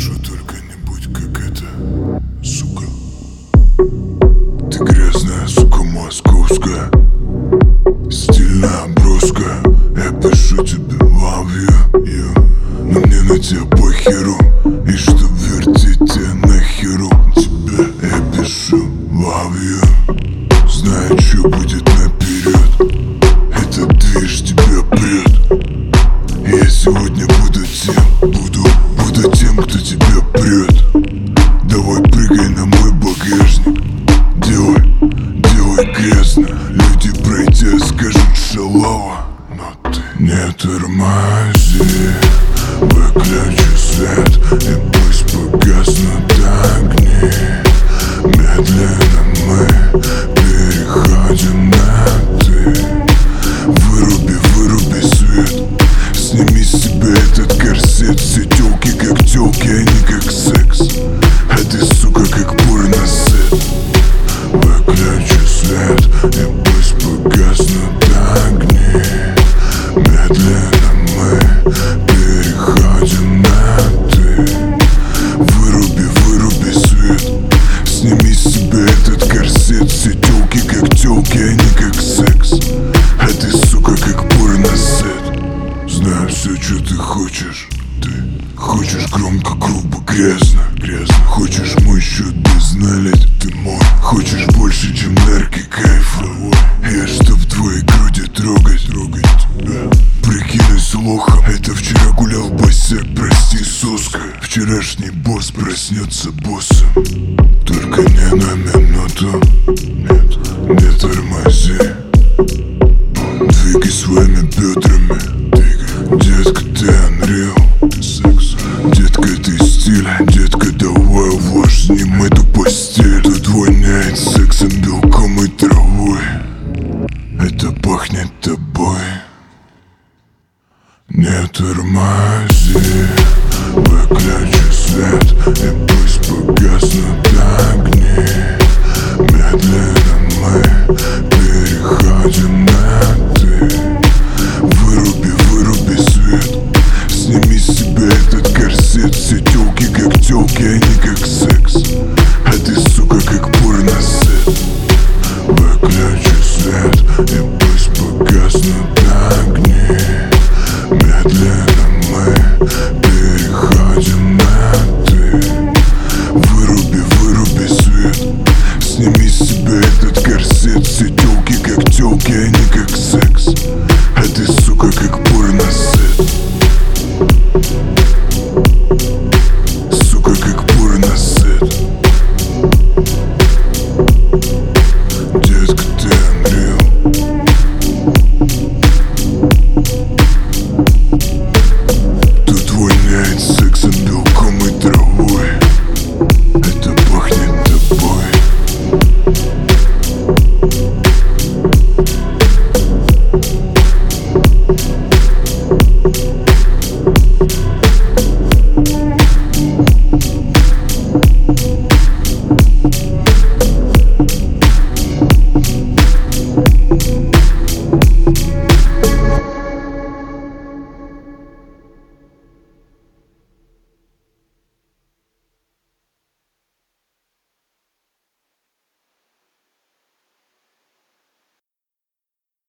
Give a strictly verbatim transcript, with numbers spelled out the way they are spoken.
скажу, только не будь как это, сука. Ты грязная, сука, московская, стильная, броская. Я пишу тебе love you, you. Но мне на тебя похеру, и чтоб вертеть тебя нахеру тебя, я пишу love you. Знаю, что будет наперед, этот движ тебя прет. Я сегодня буду тем, буду, буду тем, кто тебя прет. Давай прыгай на мой багажник, делай, делай грязно. Люди пройдя скажут шалава, но ты не тормози. Выключи свет и пусть погаснут огни. Медленно мы переходим на ты. Выруби, выруби свет, сними с себя этот корсет. Все тёлки как тёлки, а не как секс. А ты, сука, как порносет. Выключи свет и пусть погаснут огни. Медленно мы переходим на ты. Выруби, выруби свет, сними с себя этот корсет. Все тёлки как тёлки, а не как секс. А ты, сука, как порносет. Знаю все, что ты хочешь. Ты хочешь громко, грубо, грязно, грязно. Хочешь мой счет без налить, ты мой. Хочешь больше, чем нарки, кайфа. Я чтоб твои груди трогать, трогать тебя. Прикинусь лохом, это вчера гулял босяк, прости, соска. Вчерашний босс проснется боссом. Только не на минуту, нет, не тормози. Двигай своими бедрами, двигай. Детка, ты unreal, секс. Детка, ты стиль, детка, давай вложь с ним эту постель. Тут воняет сексом, белком и травой. Это пахнет тобой. Не тормози. Выключи свет и пусть погаснут огни. Медленно мы переходим на ты. Выруби, выруби свет, сними с себя этот корсет. Все тёлки как тёлки, а не как секс. А ты, сука, как порносет. Выключи свет и пусть погаснут огни.